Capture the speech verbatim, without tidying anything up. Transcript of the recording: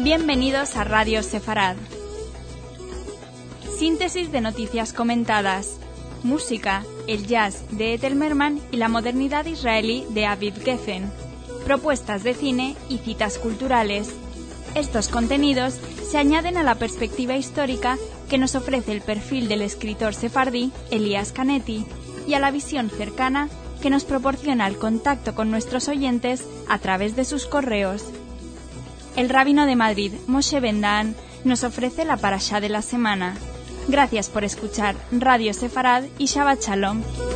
Bienvenidos a Radio Sefarad. Síntesis de noticias comentadas. Música, el jazz de Ethel Merman y la modernidad israelí de Aviv Geffen. Propuestas de cine y citas culturales. Estos contenidos se añaden a la perspectiva histórica que nos ofrece el perfil del escritor sefardí Elías Canetti y a la visión cercana que nos proporciona el contacto con nuestros oyentes a través de sus correos. El rabino de Madrid, Moshe Ben-Dahan, nos ofrece la parashá de la semana. Gracias por escuchar Radio Sefarad y Shabbat Shalom.